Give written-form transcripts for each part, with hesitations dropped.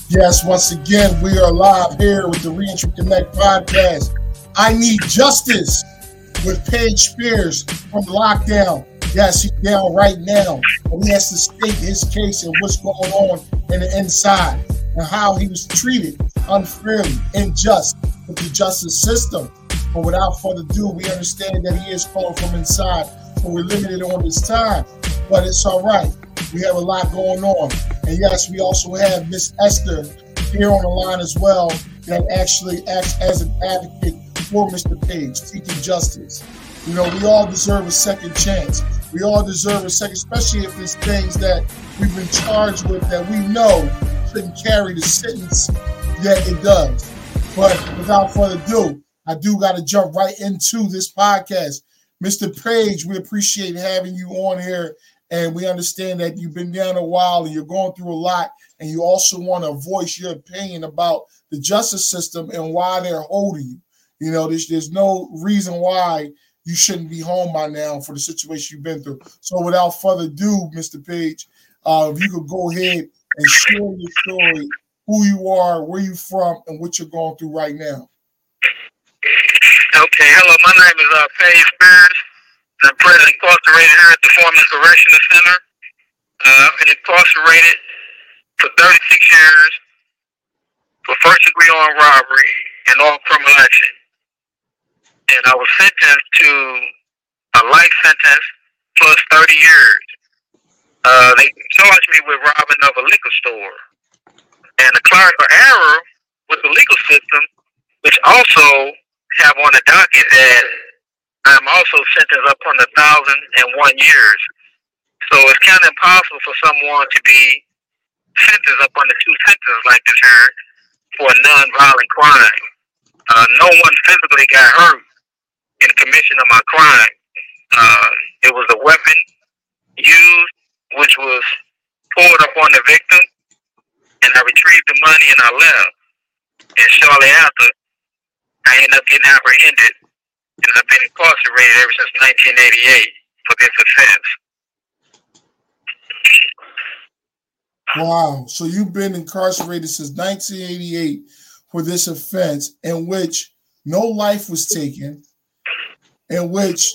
Yes, once again, we are live here with the Reentry Connect podcast. I Need Justice with Paige Spears from Lockdown. Yes, he's down right now, and he has to state his case and what's going on in the inside and how he was treated unfairly, unjust with the justice system. But without further ado, we understand that he is calling from inside, so we're limited on his time. But it's all right. We have a lot going on. And yes, we also have Miss Esther here on the line as well that actually acts as an advocate for Mr. Page, seeking justice. You know, we all deserve a second chance. We all deserve a second, especially if it's things that we've been charged with that we know shouldn't carry the sentence that it does. But without further ado, I do got to jump right into this podcast. Mr. Page, we appreciate having you on here. And we understand that you've been down a while and you're going through a lot, and you also want to voice your opinion about the justice system and why they're holding you. You know, there's no reason why you shouldn't be home by now for the situation you've been through. So without further ado, Mr. Page, if you could go ahead and share your story, who you are, where you're from, and what you're going through right now. Okay, hello, my name is Paige Spears. I'm presently incarcerated here at the Foreman Correctional Center. I've been incarcerated for 36 years for first-degree armed robbery and all criminal action. And I was sentenced to a life sentence plus 30 years. They charged me with robbing of a liquor store. And a clerical error with the legal system, which also have on the docket that I'm also sentenced up on 1,001 years. So it's kind of impossible for someone to be sentenced up under two sentences like this here for a non-violent crime. No one physically got hurt in the commission of my crime. It was a weapon used, which was poured upon the victim, and I retrieved the money and I left. And shortly after, I ended up getting apprehended. And I've been incarcerated ever since 1988 for this offense. Wow. So you've been incarcerated since 1988 for this offense in which no life was taken, in which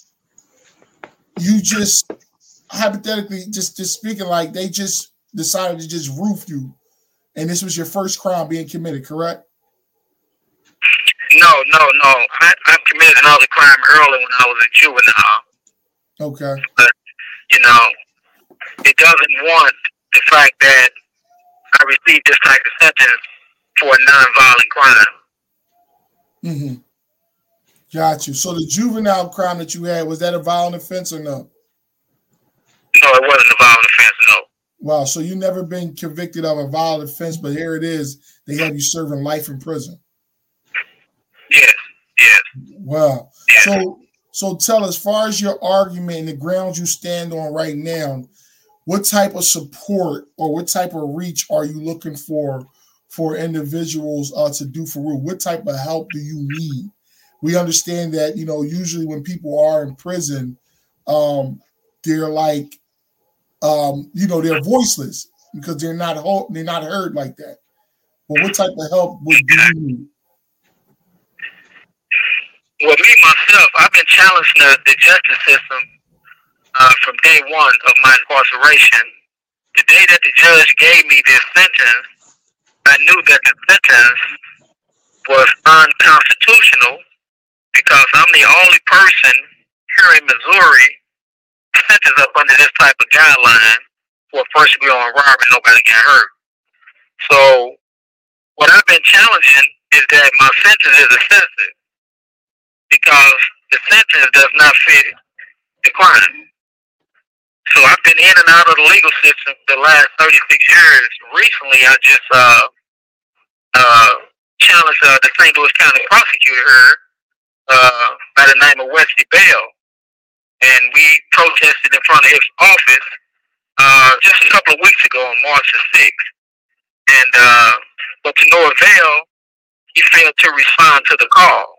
you just, hypothetically, just speaking like they just decided to just roof you. And this was your first crime being committed, correct? No. I committed another crime early when I was a juvenile. Okay. But, you know, it doesn't want the fact that I received this type of sentence for a non-violent crime. Mm-hmm. Got you. So the juvenile crime that you had, was that a violent offense or no? No, it wasn't a violent offense, no. Wow. So you never been convicted of a violent offense, but here it is. They have you serving life in prison. Yes. Wow. Yes. So tell us, as far as your argument and the grounds you stand on right now, what type of support or what type of reach are you looking for individuals to do for real? What type of help do you need? We understand that, you know, usually when people are in prison, they're like, you know, they're voiceless because they're not heard like that. But what type of help do you need? Well, me, myself, I've been challenging the justice system from day one of my incarceration. The day that the judge gave me this sentence, I knew that the sentence was unconstitutional because I'm the only person here in Missouri sentenced up under this type of guideline for first degree armed robbery. Nobody got hurt. So what I've been challenging is that my sentence is excessive because the sentence does not fit the crime. So I've been in and out of the legal system for the last 36 years. Recently, I just challenged the St. Louis County prosecutor here by the name of Wesley Bell. And we protested in front of his office just a couple of weeks ago on March the 6th. And but to no avail, he failed to respond to the call.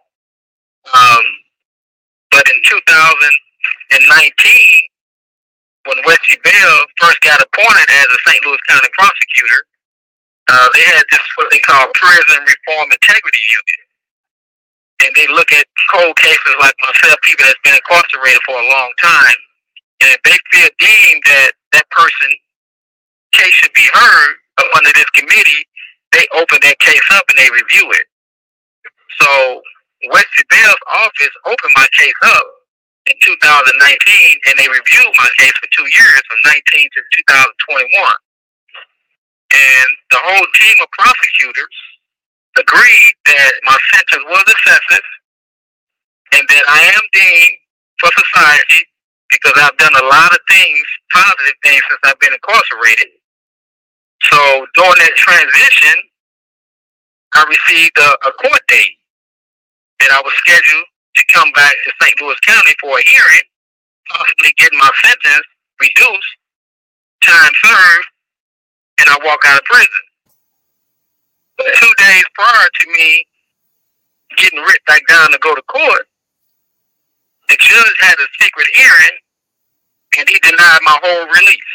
But in 2019, when Wesley Bell first got appointed as a St. Louis County prosecutor, They had this what they call Prison Reform Integrity Unit, and they look at cold cases like myself, people that's been incarcerated for a long time, and if they feel deemed that that person case should be heard up under this committee, they open that case up and they review it. So Wesley Bell's office opened my case up in 2019, and they reviewed my case for 2 years, from 19 to 2021. And the whole team of prosecutors agreed that my sentence was excessive and that I am deemed for society because I've done a lot of things, positive things, since I've been incarcerated. So during that transition, I received a court date that I was scheduled to come back to St. Louis County for a hearing, possibly getting my sentence reduced, time served, and I walk out of prison. But 2 days prior to me getting written back down to go to court, the judge had a secret hearing, and he denied my whole release.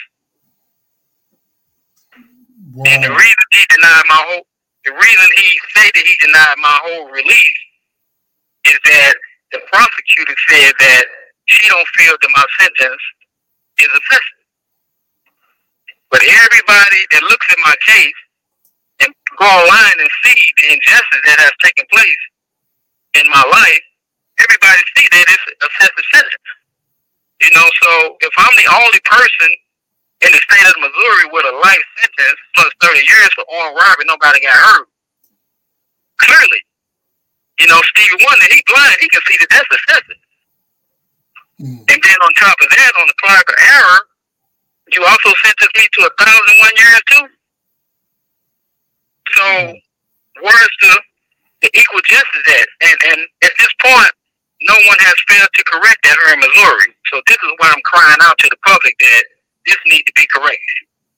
Wow. And the reason he stated he denied my whole release is that the prosecutor said that she don't feel that my sentence is excessive. But everybody that looks at my case and go online and see the injustice that has taken place in my life, everybody see that it's excessive sentence. You know, so if I'm the only person in the state of Missouri with a life sentence plus 30 years for armed robbery, nobody got hurt. Clearly, you know, Stevie Wonder, he blind, he can see that that's excessive. And then on top of that, on the clerical error, you also sentenced me to 1,001 years too. So where's the equal justice at? And at this point, no one has failed to correct that here in Missouri. So this is why I'm crying out to the public that this needs to be corrected.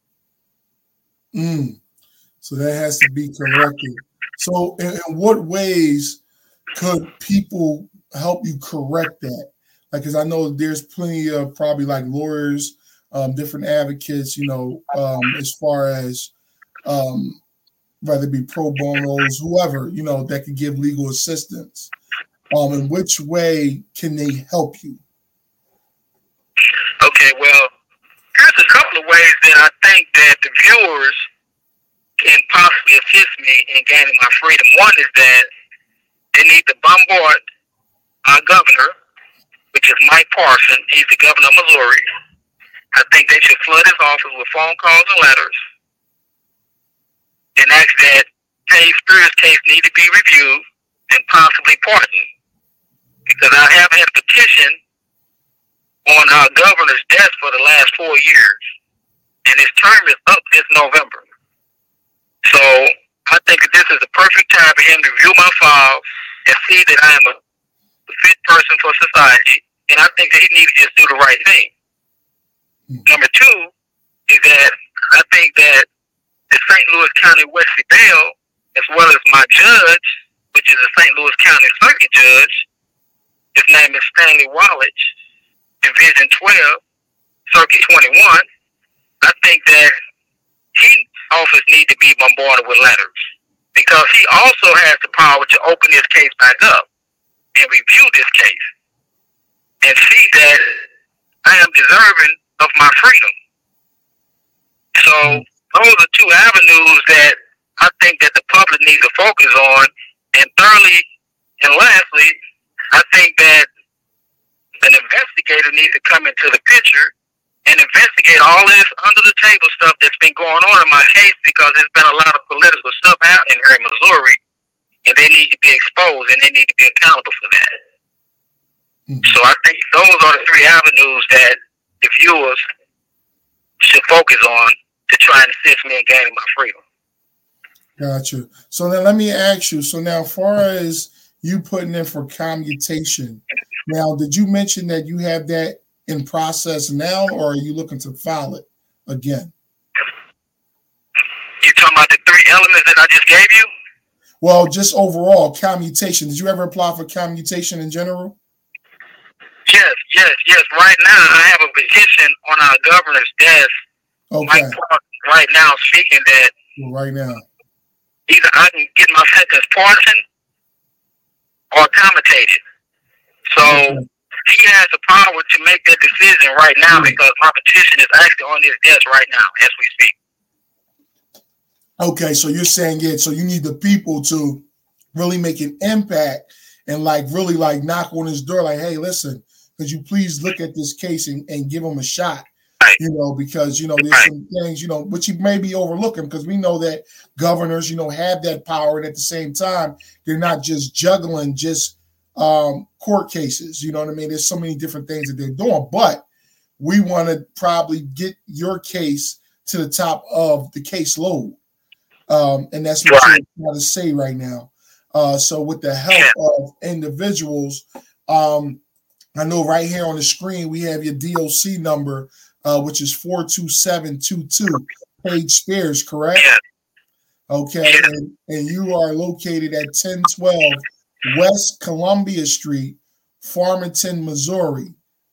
So that has to be corrected. So in what ways could people help you correct that? Like, because I know there's plenty of probably like lawyers, different advocates, you know, as far as whether it be pro bonos, whoever, you know, that could give legal assistance. In which way can they help you? Okay, well, there's a couple of ways that I think that the viewers can possibly assist me in gaining my freedom. One is that they need to bombard our governor, which is Mike Parson. He's the governor of Missouri. I think they should flood his office with phone calls and letters and ask that Paige Spears' case need to be reviewed and possibly pardoned. Because I have had a petition on our governor's desk for the last 4 years, and his term is up this November. So I think that this is the perfect time for him to review my file and see that I am a fit person for society, and I think that he needs to just do the right thing. Number two is that I think that the St. Louis County Wesley Bell, as well as my judge, which is the St. Louis County Circuit Judge, his name is Stanley Wallach, Division 12, Circuit 21, I think that his office needs to be bombarded with letters, because he also has the power to open this case back up and review this case and see that I am deserving of my freedom. So those are two avenues that I think that the public needs to focus on. And thirdly and lastly, I think that an investigator needs to come into the picture and investigate all this under the table stuff that's been going on in my case, because there's been a lot of political stuff happening here in Missouri, and they need to be exposed and they need to be accountable for that. So I think those are the three avenues that the viewers should focus on to try and assist me in gaining my freedom. Gotcha. So then let me ask you, so now as far as you putting in for commutation, now did you mention that you have that in process now, or are you looking to file it again? You talking about the three elements that I just gave you? Well, just overall, commutation. Did you ever apply for commutation in general? Yes. Right now, I have a petition on our governor's desk. Okay. Mike Parson right now speaking that right now. Either I can get my sentence pardoned or commuted. So he has the power to make that decision right now because my petition is actually on his desk right now as we speak. Okay, so you're saying, yeah, so you need the people to really make an impact and really knock on his door, like, hey, listen, could you please look at this case and give him a shot? Right. Because, there's some things, which you may be overlooking because we know that governors, have that power. And at the same time, they're not just juggling court cases. You know what I mean? There's so many different things that they're doing, but we want to probably get your case to the top of the caseload. And that's what you're trying to say right now. So with the help of individuals, I know right here on the screen, we have your DOC number, which is 42722, Paige Spears, correct? Yeah. Okay. And you are located at 1012 West Columbia Street, Farmington, Missouri,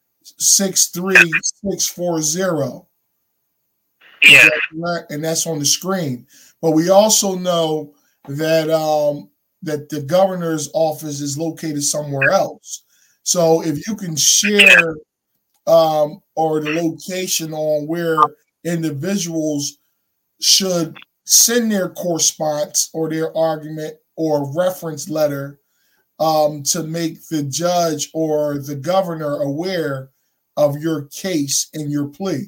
63640. Yeah. And that's on the screen. But we also know that that the governor's office is located somewhere else. So if you can share or the location on where individuals should send their correspondence or their argument or reference letter to make the judge or the governor aware of your case and your plea.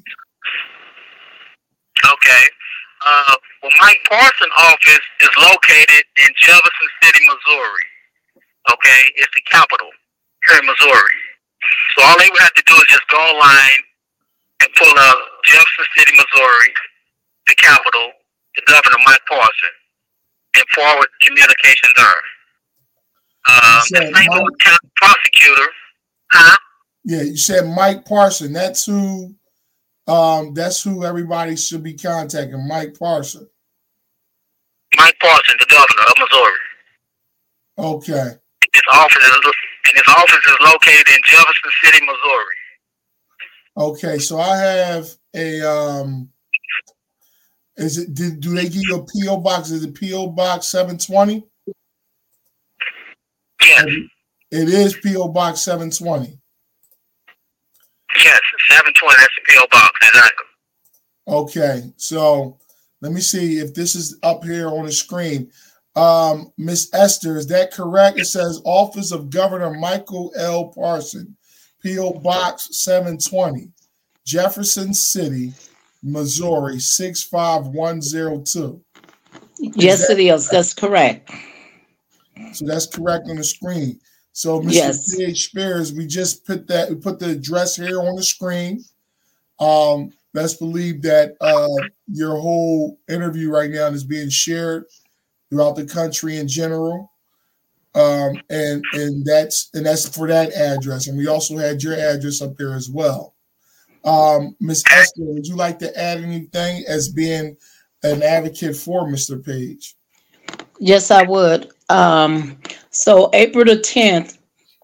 Okay. Well, Mike Parson's office is located in Jefferson City, Missouri. Okay, it's the capital here in Missouri. So all they would have to do is just go online and pull up Jefferson City, Missouri, the capital, to Governor Mike Parson, and forward communication there. The St. Louis County prosecutor, Yeah, you said Mike Parson. That's who everybody should be contacting. Mike Parson. Mike Parson, the governor of Missouri. Okay. His office is located in Jefferson City, Missouri. Okay, so I have a do they give you a P.O. box? Is it P.O. Box 720? Yes. It is P.O. Box 720. Yes, 720, that's the P.O. box, exactly. Okay, so let me see if this is up here on the screen. Miss Esther, is that correct? It says Office of Governor Michael L. Parson, P.O. Box 720, Jefferson City, Missouri, 65102. Yes, it is. That's correct. So that's correct on the screen. So, Mr. Paige Spears, we just put the address here on the screen. Let's believe that your whole interview right now is being shared throughout the country in general. And that's for that address. And we also had your address up there as well. Ms. Esther, would you like to add anything as being an advocate for Mr. Page? Yes, I would. So April the 10th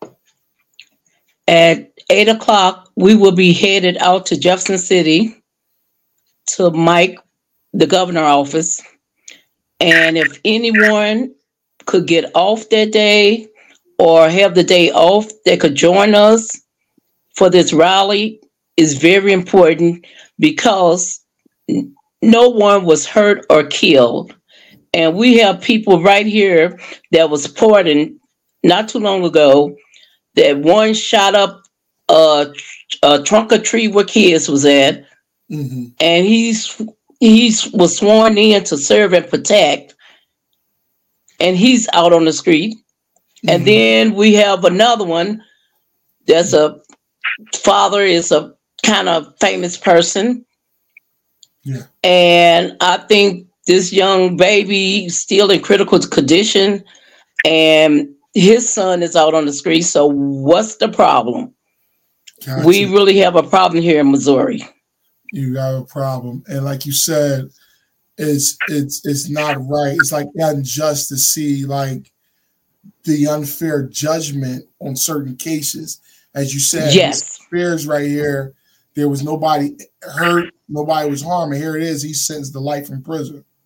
at 8 o'clock, we will be headed out to Jefferson City to Mike, the governor office. And if anyone could get off that day or have the day off, they could join us for this rally. Is very important because no one was hurt or killed. And we have people right here that was pardoned not too long ago that one shot up a trunk of tree where kids was at. Mm-hmm. And he was sworn in to serve and protect. And he's out on the street. Mm-hmm. And then we have another one that's a father is a kind of famous person. Yeah. And I think this young baby still in critical condition and his son is out on the street. So what's the problem? Gotcha. We really have a problem here in Missouri. You got a problem. And like you said, it's not right. It's like unjust to see like the unfair judgment on certain cases. As you said, yes. Spears right here, there was nobody hurt, nobody was harmed. And here it is, he's sentenced to life in prison.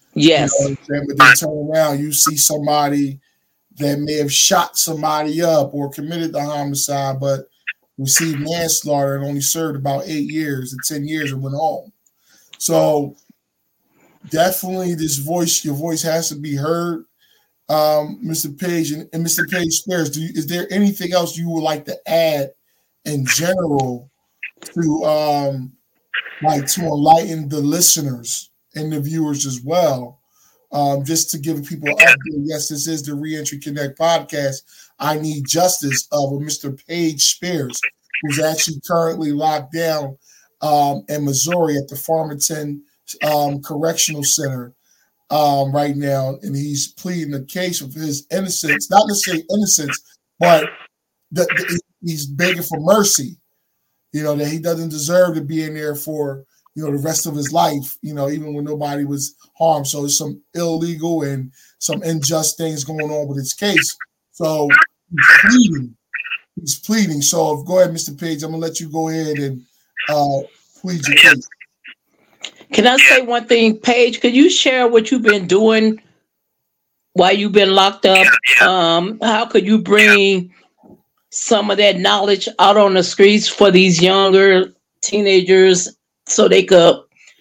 You know Yes. what I'm saying? But then turn around, you see somebody that may have shot somebody up or committed the homicide, but received manslaughter and only served about 8 years and 10 years and went home. So definitely your voice has to be heard, Mr. Page. And Mr. Page Spears, is there anything else you would like to add in general to to enlighten the listeners and the viewers as well? Just to give people an update, yes, this is the Reentry Connect podcast. I Need Justice of Mr. Page Spears, who's actually currently locked down in Missouri at the Farmington Correctional Center right now, and he's pleading the case of his innocence, not necessarily innocence, but he's begging for mercy. You know, that he doesn't deserve to be in there for, you know, the rest of his life, you know, even when nobody was harmed. So there's some illegal and some unjust things going on with his case. So he's pleading. So go ahead, Mr. Page. I'm gonna let you go ahead and plead your case. Can I say one thing, Paige? Could you share what you've been doing while you've been locked up? How could you bring some of that knowledge out on the streets for these younger teenagers so they could?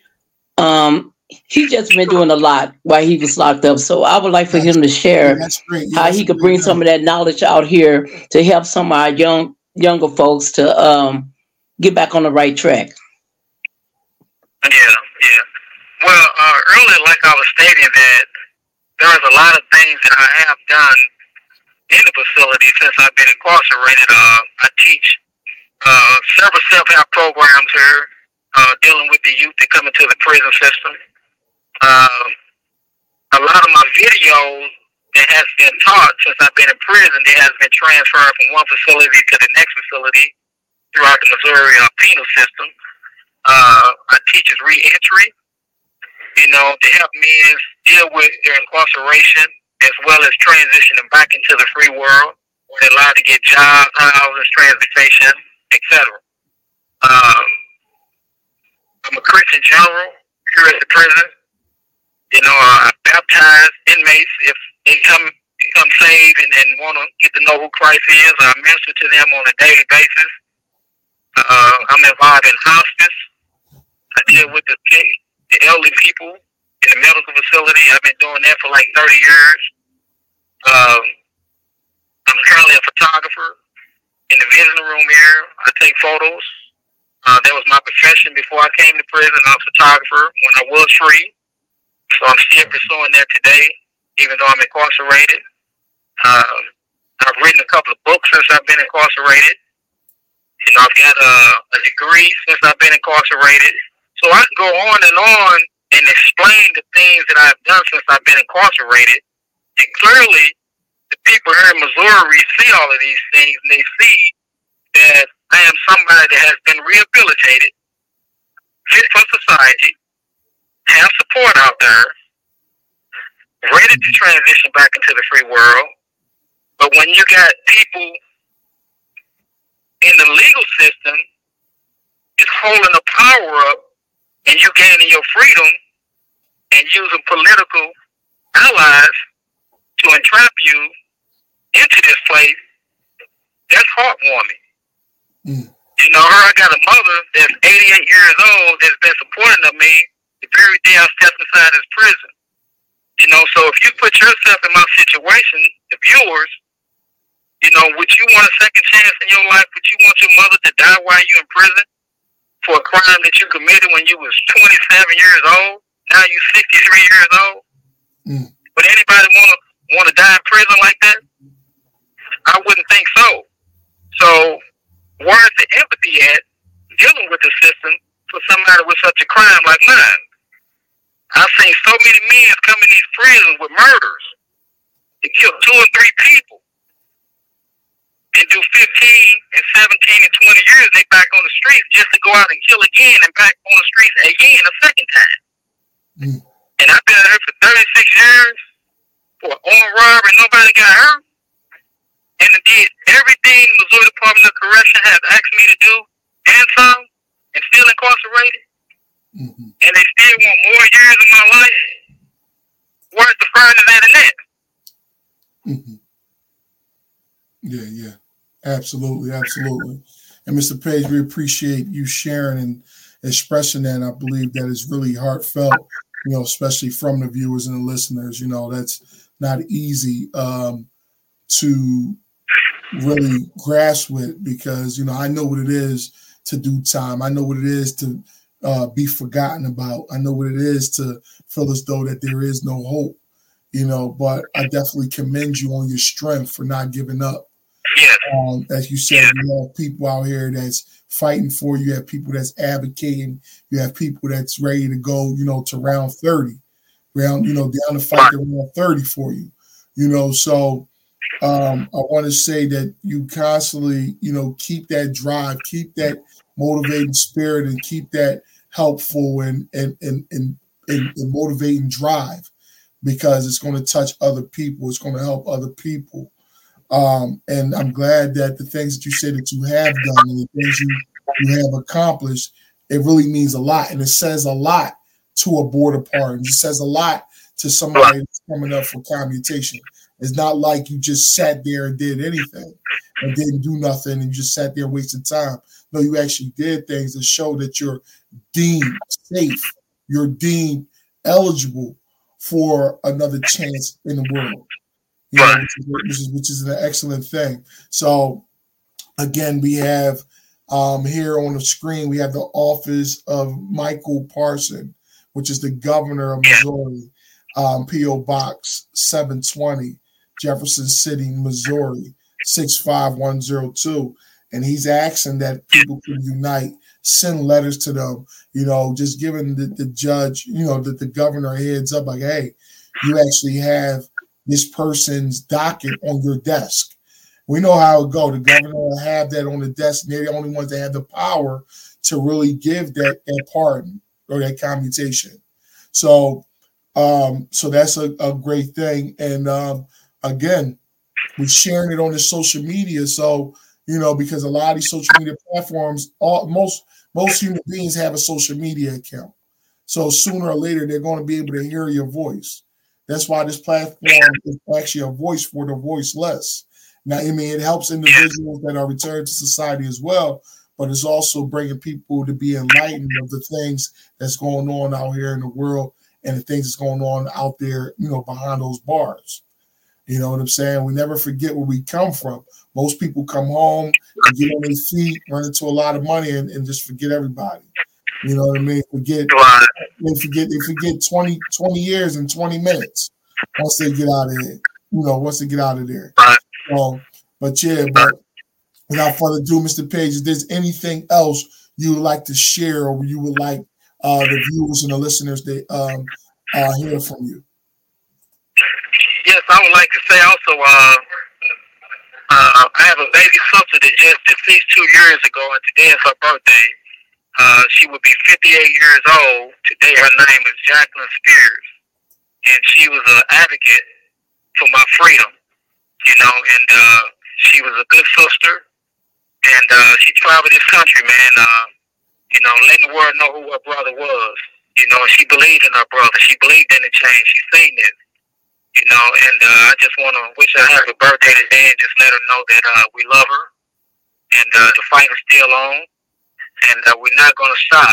He's just been doing a lot while he was locked up. So I would like for him to share how he could bring some of that knowledge out here to help some of our younger folks to get back on the right track. Yeah. Well, earlier, like I was stating, that there's a lot of things that I have done in the facility since I've been incarcerated. I teach several self-help programs here, dealing with the youth that come into the prison system. A lot of my videos that has been taught since I've been in prison, they has been transferred from one facility to the next facility throughout the Missouri penal system. I teach as reentry, you know, to help men deal with their incarceration as well as transitioning back into the free world, where they're allowed to get jobs, houses, transportation, etc. I'm a Christian general here at the prison. You know, I baptize inmates if they become saved and want to get to know who Christ is. I minister to them on a daily basis. I'm involved in hospice. I deal with the elderly people in the medical facility. I've been doing that for like 30 years. I'm currently a photographer in the visiting room here. I take photos. That was my profession before I came to prison. I was a photographer when I was free. So I'm still pursuing that today, even though I'm incarcerated. I've written a couple of books since I've been incarcerated. You know, I've got a degree since I've been incarcerated. So I can go on and explain the things that I've done since I've been incarcerated. And clearly, the people here in Missouri see all of these things, and they see that I am somebody that has been rehabilitated, fit for society, have support out there, ready to transition back into the free world. But when you got people in the legal system is holding the power up and you gaining your freedom and using political allies to entrap you into this place, that's heartwarming. You know, I got a mother that's 88 years old that's been supporting of me the very day I stepped inside this prison. You know, so if you put yourself in my situation, the viewers, you know, would you want a second chance in your life? Would you want your mother to die while you're in prison for a crime that you committed when you was 27 years old? Now you're 63 years old. Would anybody want to die in prison like that? I wouldn't think so. So where's the empathy at dealing with the system for somebody with such a crime like mine? I've seen so many men come in these prisons with murders to kill 2 or 3 people and do 15 and 17 and 20 years, they back on the streets just to go out and kill again and back on the streets again a second time. And I've been here for 36 years for an armed robbery, nobody got hurt. And I did everything Missouri Department of Correction has asked me to do and some, and still incarcerated. And they still want more years of my life. burning than the next. Mm-hmm. Yeah. Absolutely. And Mr. Page, we appreciate you sharing and expressing that. I believe that is really heartfelt, especially from the viewers and the listeners. That's not easy to really grasp with, because, I know what it is to do time. I know what it is to be forgotten about. I know what it is to feel as though that there is no hope, but I definitely commend you on your strength for not giving up. Yeah. As you said, you have people out here that's fighting for you. You have people that's advocating. You have people that's ready to go, to round 30, down to fight the round 30 for you, So I want to say that you constantly, keep that drive, keep that motivating spirit, and keep that helpful and motivating drive, because it's going to touch other people. It's going to help other people. And I'm glad that the things that you said that you have done and the things you have accomplished, it really means a lot. And it says a lot to a border pardon. It says a lot to somebody that's coming up for commutation. It's not like you just sat there and did anything and didn't do nothing and you just sat there wasting time. No, you actually did things that show that you're deemed safe. You're deemed eligible for another chance in the world. Which is an excellent thing. So, again, we have here on the screen, we have the office of Michael Parson, which is the governor of Missouri, P.O. Box 720, Jefferson City, Missouri, 65102. And he's asking that people can unite, send letters to them, just giving the judge, that the governor heads up like, hey, you actually have this person's docket on your desk. We know how it go. The governor will have that on the desk, and they're the only ones that have the power to really give that pardon or that commutation. So that's a great thing. And again, we're sharing it on the social media. So, because a lot of these social media platforms, most human beings have a social media account. So sooner or later, they're going to be able to hear your voice. That's why this platform is actually a voice for the voiceless. Now, it helps individuals that are returned to society as well, but it's also bringing people to be enlightened of the things that's going on out here in the world and the things that's going on out there, behind those bars. You know what I'm saying? We never forget where we come from. Most people come home and get on their feet, run into a lot of money, and just forget everybody. You know what I mean? They forget 20 years and 20 minutes once they get out of here. Once they get out of there. But without further ado, Mr. Page, if there's anything else you would like to share or you would like the viewers and the listeners to hear from you. Yes, I would like to say also, I have a baby sister that just deceased 2 years ago, and today is her birthday. She would be 58 years old. Today her name is Jacqueline Spears. And she was an advocate for my freedom, and she was a good sister. And she traveled this country, man, letting the world know who her brother was. And she believed in her brother. She believed in the change. She seen it, and I just want to wish her happy birthday today and just let her know that we love her. And the fight is still on. And we're not going to stop,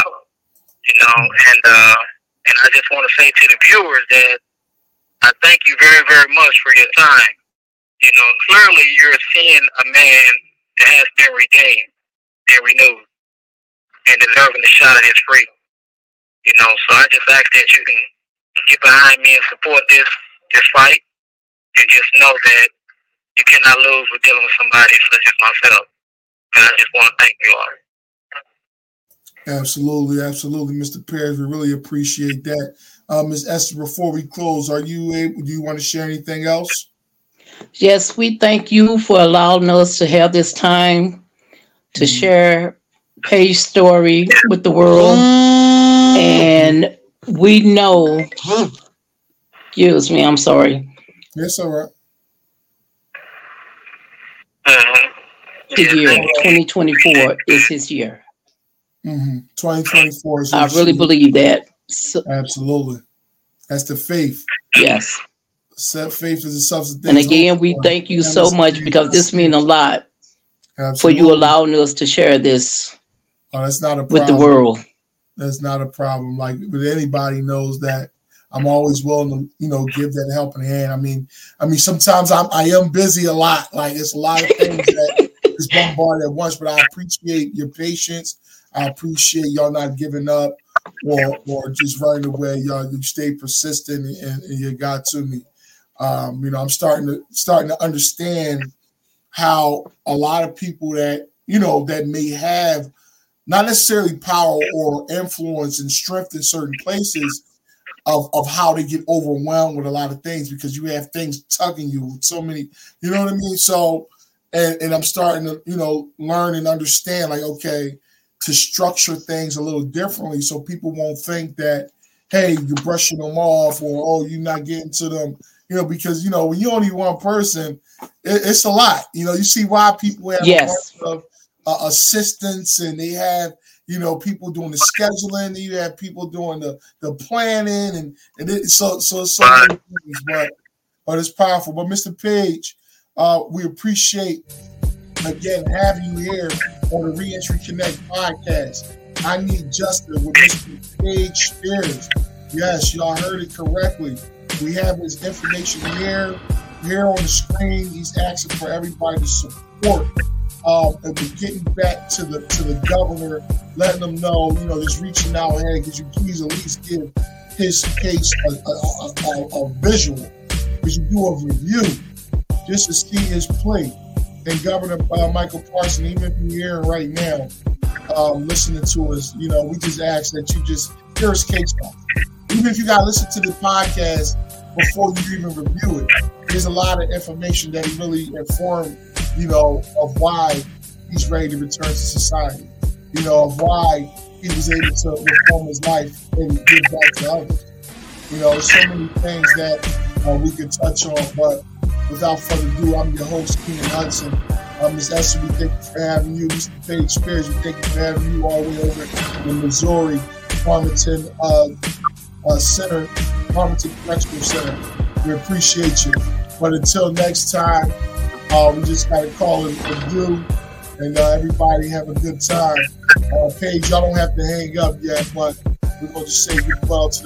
and I just want to say to the viewers that I thank you very, very much for your time. Clearly you're seeing a man that has been redeemed and renewed and deserving the shot at his freedom. So I just ask that you can get behind me and support this fight, and just know that you cannot lose with dealing with somebody such as myself. And I just want to thank you all. Absolutely, Mr. Perez. We really appreciate that. Ms. Esther, before we close, do you want to share anything else? Yes, we thank you for allowing us to have this time to share Page's story with the world. And we know, excuse me, I'm sorry. Yes, all right. The year 2024 is his year. 2024 is I really believe that. Absolutely. That's the faith. Yes. Faith is a substance. And again, we thank you so much because this means a lot for you allowing us to share this that's not a problem with the world. That's not a problem. Like, but anybody knows that I'm always willing to, give that helping hand. I mean, sometimes I am busy a lot. Like, it's a lot of things that is bombarded at once. But I appreciate your patience. I appreciate y'all not giving up or just running away. Y'all, you stay persistent and you got to me. I'm starting to understand how a lot of people that that may have not necessarily power or influence and strength in certain places of how to get overwhelmed with a lot of things because you have things tugging you with so many, you know what I mean? So, and I'm starting to, learn and understand, like, okay, to structure things a little differently so people won't think that, hey, you're brushing them off or, oh, you're not getting to them, because, when you're only one person, it's a lot. You see why people have a bunch of assistants and they have, people doing the scheduling, and you have people doing the planning and so many things, but it's powerful. But Mr. Page, we appreciate again having you here on the Reentry Connect podcast. I Need Justice with Mr. Page Spears. Yes, y'all heard it correctly. We have his information here on the screen. He's asking for everybody to support. And we're getting back to the governor, letting them know, just reaching out, hey, could you please at least give his case a visual? Could you do a review just to see his plea? And Governor Michael Parson, even if you're here right now, listening to us, we just ask that you just hear his case file. Even if you got to listen to the podcast before you even review it, there's a lot of information that he really informed, of why he's ready to return to society, of why he was able to reform his life and give back to others. There's so many things that we could touch on, but without further ado, I'm your host, Keenan Hudson. Ms. Esther, we thank you for having you. Mr. Page Spears, we thank you for having you all the way over in Missouri, Farmington Center, Farmington Correctional Center. We appreciate you. But until next time, we just got to call it a do, and everybody have a good time. Paige, y'all don't have to hang up yet, but we're going to say goodbye to